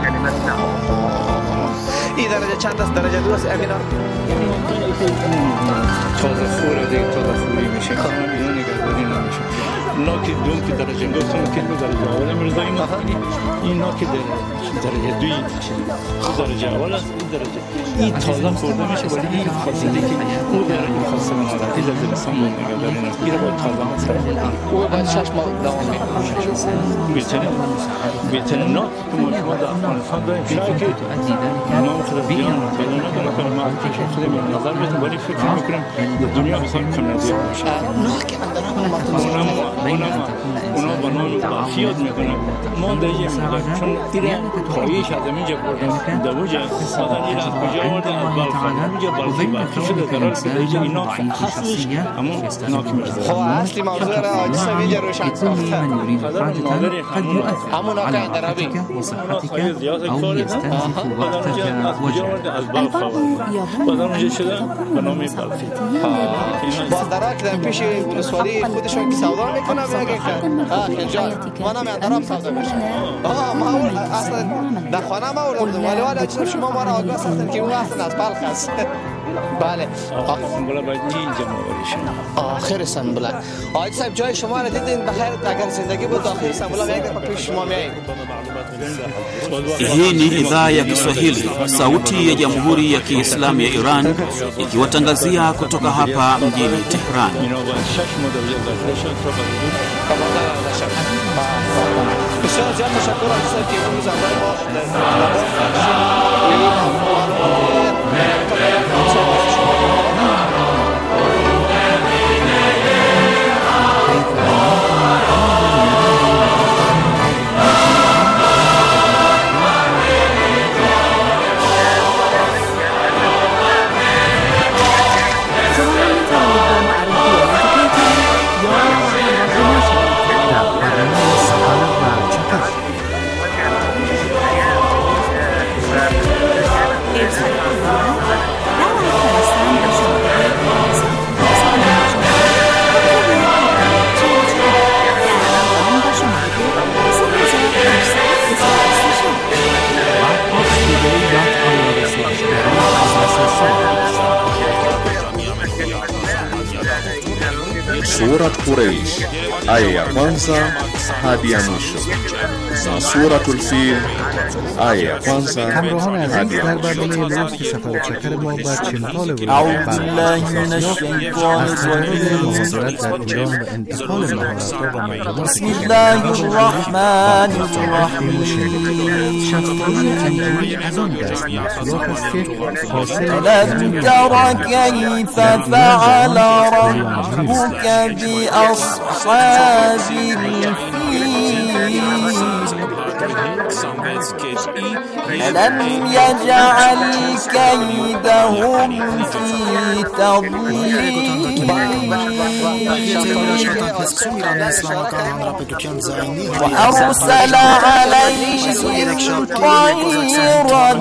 این درجه چند است درجه دو است امینا تازه خوره دیگه تازه خوری میشه اینا نگهداری نمیشه اونا که دوم که درجه گفتم که درجه اول میرداییم اینا که درجه دوی درجه اول است این درجه این تازه خورده میشه ولی این خاصیتی که اون درجه خاصه ناراحتی لازم انسان باید نگهداری نکنه این رو باید تازه مصرف کنه او باید شش ماه دوام میکنه بهتره بهتره نه که ما شما در افغانستان داریم شاید که ما خود بیان پیدا ندارم که ما خودم نظر بدیم ولی فکر میکنم دنیا بسیار کم نزدیک میشه نه که اندرام اونا با نام باخیات میکنن ما در یه مقدار چون ایره پایش از اینجا بردن دوجه مثلا ایره از کجا آوردن از بالخان اینجا بالخی باخی شده در حال که اینجا اینا اصلش اما ناک میرزه خب اصلی موضوع را آجیس هم اینجا روشن ساخته همون آقای درابی خواهی زیاد کاره از بالخ آوردن بعد اونجا شده به نام بالخی باز درا که در پیش ولسوالی خودشون که سودا میکنه بگه که آه خیلی جان ما نمی اندرام سودا میشه آه ما اول اصلا در خانه ما اول ولی ولی اجازه شما ما را آگاه ساختن که اون اصلا از بلخ است بله سنبوله باید اینجا مواری شد آخر سنبوله آقای صاحب جای شما را دیدین بخیر اگر زندگی بود آخر سنبوله یک دفعه پیش شما میاییم Hii ni idhaa ya Kiswahili, sauti ya Jamhuri ya Kiislamu ya Iran, ikiwatangazia kutoka hapa mjini Tehran. بسیار زیاد تشکر از دوستان که امروز همراه ما صورة قريش aya ya kwanza hadi ya mwisho, na suratul Fil aya ya kwanza hadi ya mwisho. ألم تر كيف فعل ربك بأصحاب الفيل ألم يجعل كيدهم في تضليل وأرسل عليهم طيرا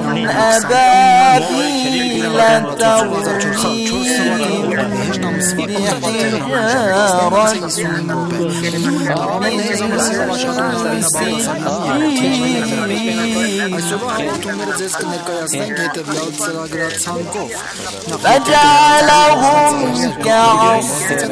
أبابيل فجعلهم كعصف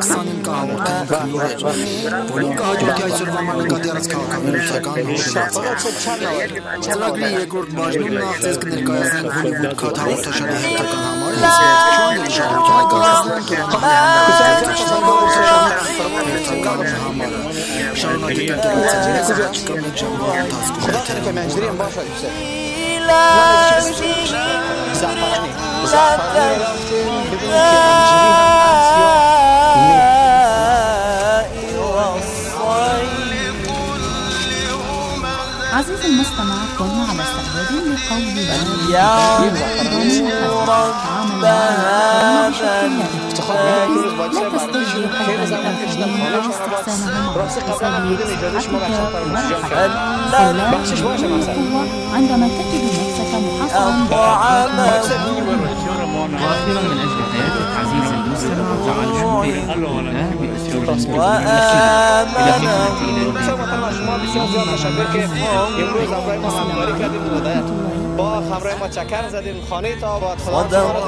عزيزي المستمع كنا على استعداد لقول يا رب هذا لا تستجيب قلب الآخرين واستحسانهم على اقتصاد عندما تجد نفسك محصرا واخيرا من اجل حياتك عزيزي المستمع تعال شوفي الله باسيار با خبرهای ما چکر زدیم خانه تا آباد خدا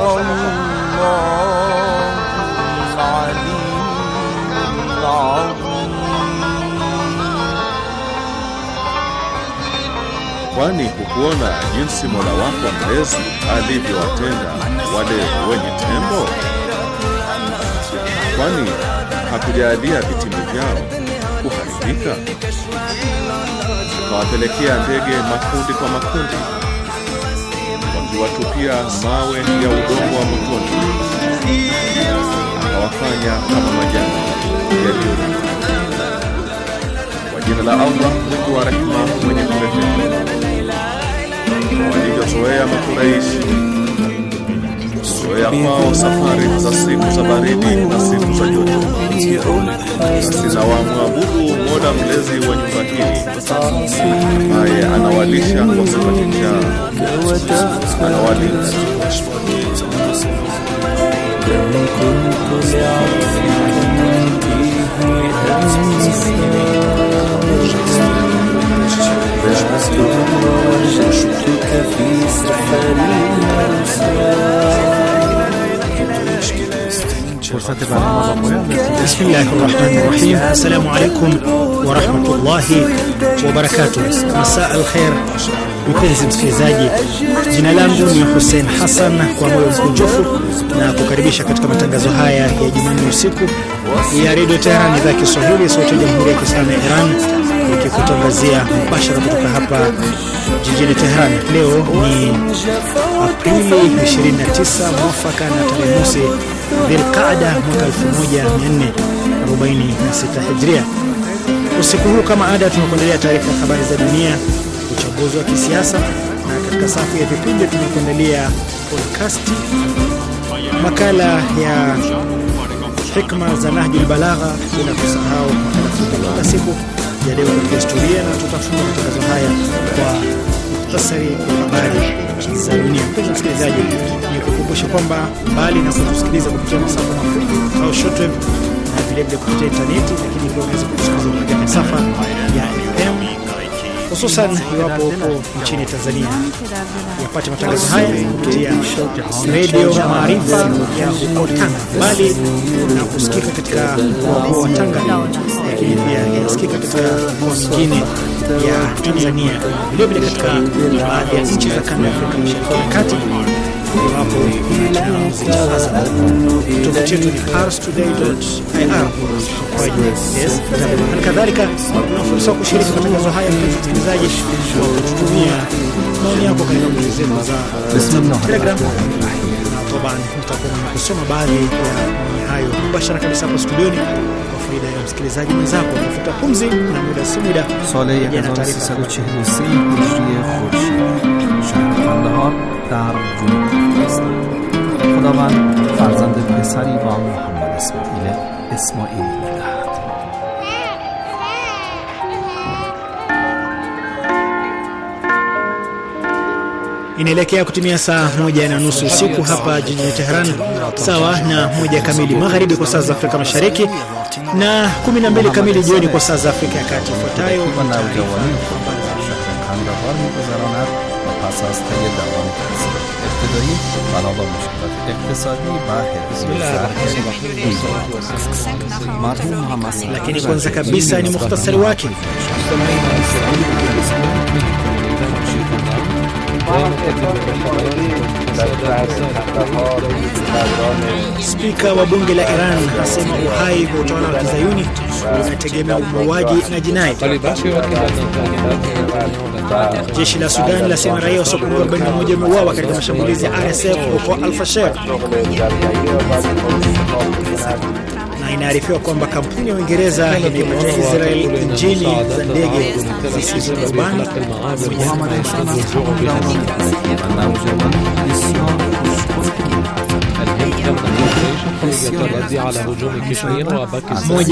Kwani hukuona jinsi Mola wako mlezi alivyowatenda wale wenye tembo? Kwani hakujalia vitimbi vyao kuharibika? Kawapelekea ndege makundi kwa makundi, wakiwatupia mawe ya udongo wa motoni, akawafanya kama majani yaliyorudi. Kwa jina la Allah mwingi wa rehema mwenye kurehemu. Walivyozoea Makuraishi, zoea kwao safari za siku za baridi na siku za joto, sina wamwabudu Mola mlezi wa nyumba hii, ambaye anawalisha wasipate njaa, anawalinda. بسم الله الرحمن الرحيم. السلام عليكم ورحمة الله وبركاته. مساء الخير mpenzi msikilizaji, jina langu ni Hussein Hassan, kwa moyo mkunjufu na kukaribisha katika matangazo haya ya Jumanne usiku ya Radio Tehran, idhaa ya Kiswahili, sauti ya Jamhuri ya Kiislamu ya Iran, ikikutangazia mbashara kutoka hapa jijini Tehran. Leo ni Aprili ishirini na tisa mwafaka na tarehe mosi Dhulqaada mwaka elfu moja mia nne arobaini na sita Hijria. Usiku huu kama ada tumekuandalia taarifa ya habari za dunia, uchambuzi wa kisiasa, na katika safu ya vipindi tumekuandalia podcast, makala ya hikma za Nahjul Balagha, bila kusahau makala fupi kila siku ya leo katika historia, na tutafunga matangazo haya kwa muhtasari wa habari za dunia. Mpenzi msikilizaji, ni kukumbusha kwamba mbali na kutusikiliza kupitia masafa mafupi au shortwave na vile vile kupitia intaneti, lakini pia unaweza kutusikiliza kupitia masafa ya F M, hususan iwapo uko nchini Tanzania. Yapate matangazo haya kupitia Radio Maarifa ya huko Tanga, bali na kusikika katika mkoa wa Tanga, lakini pia inasikika katika mikoa mingine ya Tanzania, vile vile katika baadhi ya nchi za kanda ya Afrika Mashariki na Kati. Iwapo tunatangaza tovuti yetu ni pars today dot i r kwa yes. Kadhalika una fursa kushiriki matangazo haya msikilizaji, kwa kutumia maoni yako katika grupu zetu za Telegram. Tobani nitakuwa kusoma baadhi ya maoni hayo mubashara kabisa hapa studioni kwa faida ya msikilizaji mwenzako. Kufuta pumzi na muda si muda سال هزار و سیصد و چهل و سه هجری خورشیدی شهر قندهار در جنوب است. خداوند فرزند پسری با محمد اسماعیل اسماعیلی می‌دهد. Inaelekea kutimia saa moja na nusu usiku hapa jijini Tehran, sawa na moja kamili magharibi kwa saa za Afrika Mashariki na kumi na mbili kamili jioni kwa saa za Afrika ya Kati. Ifuatayo lakini kwanza kabisa ni mukhtasari wake. Spika wa bunge la Iran asema uhai kwa utawala wa Kizayuni unategemea umauaji na jinai. Jeshi la Sudan lasema raia wasiopungua arobaini na moja wameuawa katika mashambulizi ya R S F huko Al-Fasher. Na inaarifiwa kwamba kampuni ya Uingereza imeipatia Israel injini za ndege zisizo na rubani. الهند تم أن يتردي على هجوم كثير وباكستان